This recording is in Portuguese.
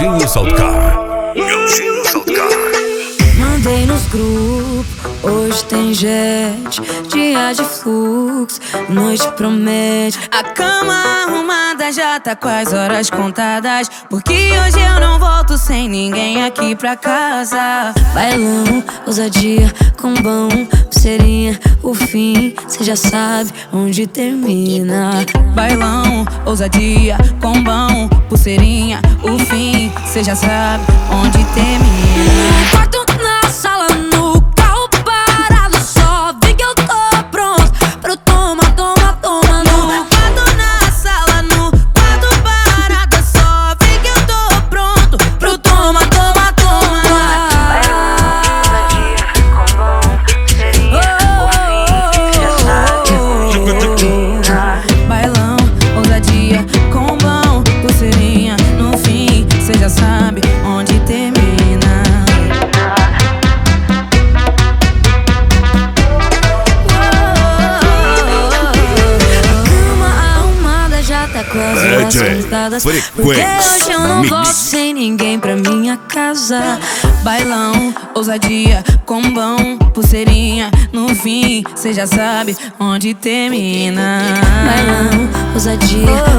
Gãozinho Saltcar. Gãozinho Saltcar. Mandei nos grupos, hoje tem jet, dia de fluxo, noite promete. A cama arrumada já tá com as horas contadas, porque hoje eu não volto sem ninguém aqui pra casa. Bailão, ousadia, combão, pulseirinha, o fim, cê já sabe onde termina. Bailão, ousadia, combão, pulseirinha, o fim, cê já sabe onde termina. Quarto na sala, no carro parado, só vi que eu tô pronto pro toma, toma, toma. No quarto na sala, no quarto parado, só vi que eu tô pronto pro toma, toma, toma. Bailão, ousadia, combão, pulseirinha, no fim, cê já sabe onde termina. Porque hoje eu não volto sem ninguém pra minha casa. Bailão, ousadia, combão, pulseirinha, no fim, cê já sabe onde termina. Bailão, ousadia,